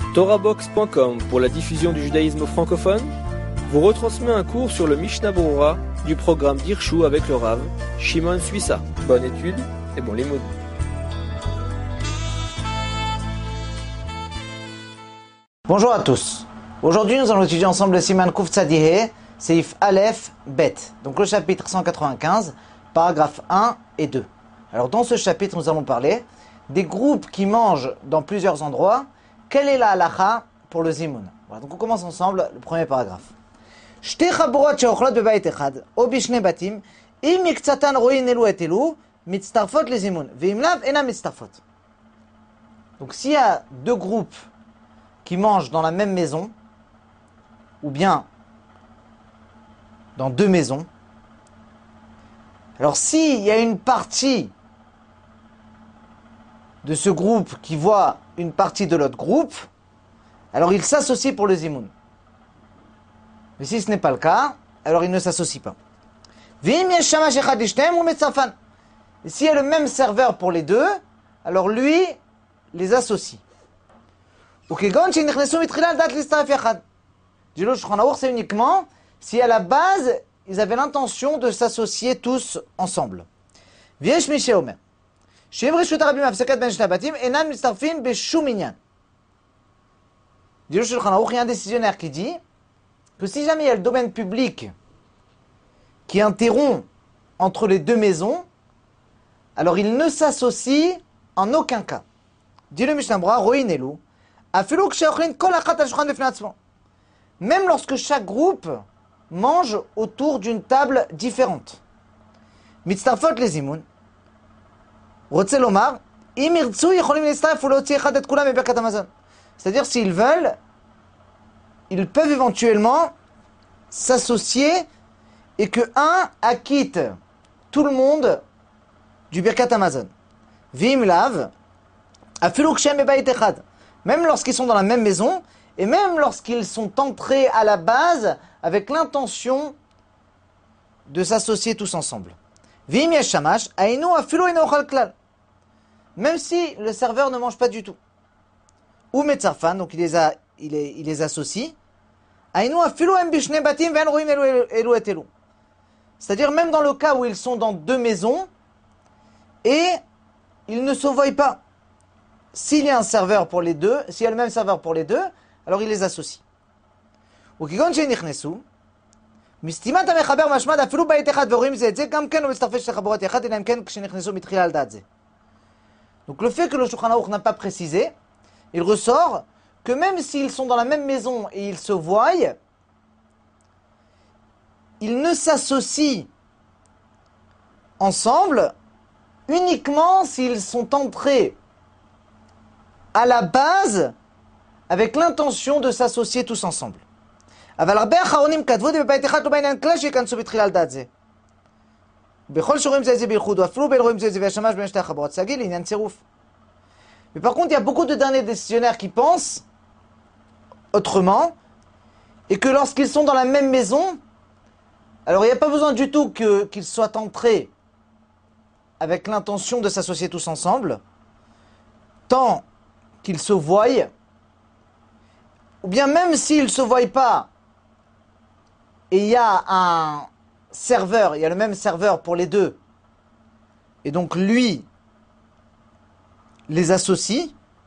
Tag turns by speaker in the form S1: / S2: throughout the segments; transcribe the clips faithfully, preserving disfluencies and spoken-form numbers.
S1: Torahbox point com pour la diffusion du judaïsme francophone vous retransmet un cours sur le Mishnah Berurah du programme d'Hirshu avec le Rav Shimon Suissa. Bonne étude et bon limoud.
S2: Bonjour à tous. Aujourd'hui, nous allons étudier ensemble le Siman Kuf Tzadiheh, Seif Aleph Bet. Donc le chapitre cent quatre-vingt-quinze, paragraphes un et deux. Alors dans ce chapitre, nous allons parler des groupes qui mangent dans plusieurs endroits. Quelle est la halacha pour le zimoun? Voilà, donc on commence ensemble le premier paragraphe. Shte chaburot sheochlot bebayit echad, o bishne batim, im miktsatan roin elu et elu, mitztarfot le zimoun, veim lav ena mitztarfot. Donc s'il y a deux groupes qui mangent dans la même maison, ou bien dans deux maisons, alors s'il y a une partie de ce groupe qui voit une partie de l'autre groupe, alors ils s'associent pour le zimoun. Mais si ce n'est pas le cas, alors ils ne s'associent pas. Et s'il y a le même serveur pour les deux, alors lui les associe. C'est uniquement si à la base ils avaient l'intention de s'associer tous ensemble. Viesh Miché Omer. Il y a un décisionnaire qui dit que si jamais il y a le domaine public qui interrompt entre les deux maisons, alors il ne s'associe en aucun cas. Dit le Mishnah Berurah, Roin Elu, même lorsque chaque groupe mange autour d'une table différente. Mitztarfot les zimoun. C'est-à-dire s'ils veulent, ils peuvent éventuellement s'associer et que un acquitte tout le monde du Birkat Hamazon. Vim lav, même lorsqu'ils sont dans la même maison et même lorsqu'ils sont entrés à la base avec l'intention de s'associer tous ensemble. Vim yashamash, ainu afilu eno ochal klal. Même si le serveur ne mange pas du tout. Ou metzarfan, donc il les, a, il les, il les associe. C'est-à-dire même dans le cas où ils sont dans deux maisons et ils ne se voient pas. S'il y a un serveur pour les deux, s'il y a le même serveur pour les deux, alors il les associe. Donc le fait que le Shulchan Aruch n'a pas précisé, il ressort que même s'ils sont dans la même maison et ils se voient, ils ne s'associent ensemble uniquement s'ils sont entrés à la base avec l'intention de s'associer tous ensemble. אבל הרבה אחרונים כתבו בבית אחד לא בעניין כלל שיכנסו בתחילה על דעת זה. בכל שרואים זה זה בייחוד, ואפילו בין רואים זה זה והשמש בין שתי החברות סגי לעניין צירוף. Mais par contre, il y a beaucoup de derniers décisionnaires qui pensent autrement, et que lorsqu'ils sont dans la même maison, alors il n'y a pas besoin du tout que, qu'ils soient entrés avec l'intention de s'associer tous ensemble, tant qu'ils se voient, ou bien même s'ils ne se voient pas, et il y a un serveur, il y a le même serveur pour les deux, et donc lui les associe,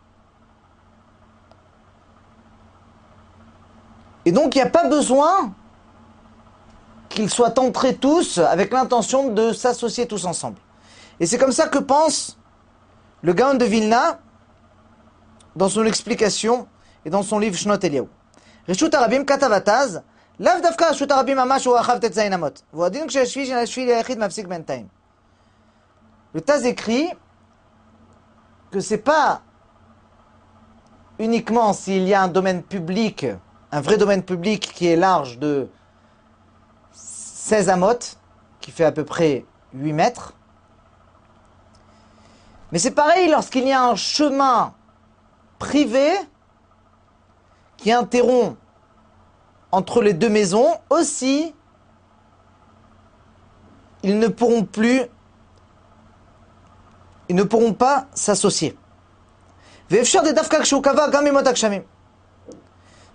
S2: et donc il n'y a pas besoin qu'ils soient entrés tous avec l'intention de s'associer tous ensemble. Et c'est comme ça que pense le Gaon de Vilna dans son explication et dans son livre Shnot Eliyahu. Reshut Arabim Katavataz, lav davka Reshut Arabim Mamash ou Achav Tetzayin Amot. Voadin ksheshvi shenashvi leyachid mafsik bentaim. Le Taz écrit que c'est pas uniquement s'il y a un domaine public, un vrai domaine public qui est large de seize amot, qui fait à peu près huit mètres. Mais c'est pareil lorsqu'il y a un chemin privé qui interrompt entre les deux maisons, aussi, ils ne pourront plus, ils ne pourront pas s'associer.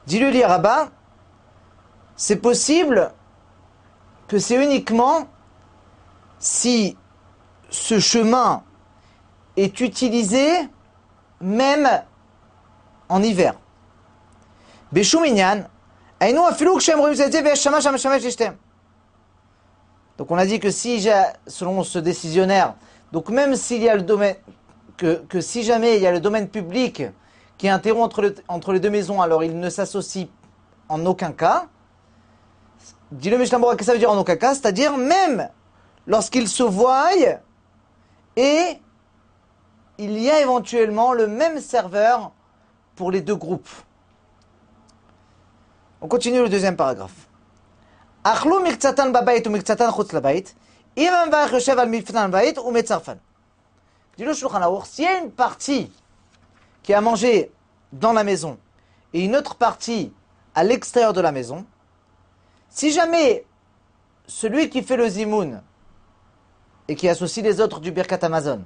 S2: Dis-le lire Rabat, c'est possible que c'est uniquement si ce chemin est utilisé même en hiver. Beshum inyan, ainu afilu kshem roim zeh ve'yesh shamash hamishamesh lishtem. Donc on a dit que si, selon ce décisionnaire, donc même s'il y a le domaine, que, que si jamais il y a le domaine public qui est interrompu entre, le, entre les deux maisons, alors il ne s'associe en aucun cas. Dis le Mishnah Berurah, qu'est-ce que ça veut dire en aucun cas? C'est-à-dire même lorsqu'ils se voient et il y a éventuellement le même serveur pour les deux groupes. On continue le deuxième paragraphe. Achlou miktsatan babayit ou miktsatan chutz labayit, imam va'ach yoshev al miftan bayit ou metzarfan. Dis le Shulchan Aruch, s'il y a une partie qui a mangé dans la maison et une autre partie à l'extérieur de la maison, si jamais celui qui fait le zimoun et qui associe les autres du Birkat Hamazon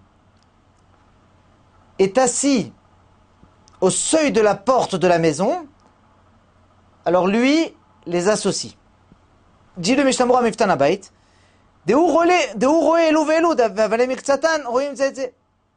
S2: est assis au seuil de la porte de la maison, alors lui les associe. Dit le Mishnah Berurah Miftan Habayit, de où roe elu ve'elu v'avale miktsatan roim zeh zeh.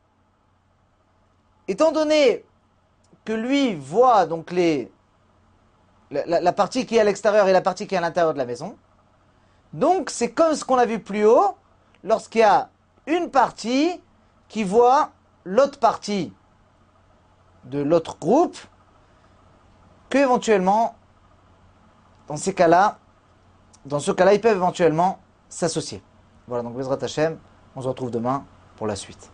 S2: Étant donné que lui voit donc les la, la, la partie qui est à l'extérieur et la partie qui est à l'intérieur de la maison, donc c'est comme ce qu'on a vu plus haut, lorsqu'il y a une partie qui voit l'autre partie de l'autre groupe, que éventuellement, dans ces cas-là, dans ce cas-là, ils peuvent éventuellement s'associer. Voilà, donc Bezrat Hashem, on se retrouve demain pour la suite.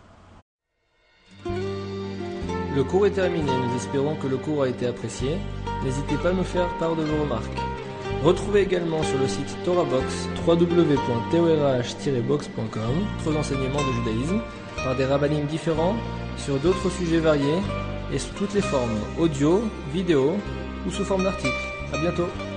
S1: Le cours est terminé, nous espérons que le cours a été apprécié. N'hésitez pas à nous faire part de vos remarques. Retrouvez également sur le site TorahBox w w w point torah tiret box point com d'autres enseignements de judaïsme par des rabbinim différents sur d'autres sujets variés et sous toutes les formes audio, vidéo ou sous forme d'articles. À bientôt.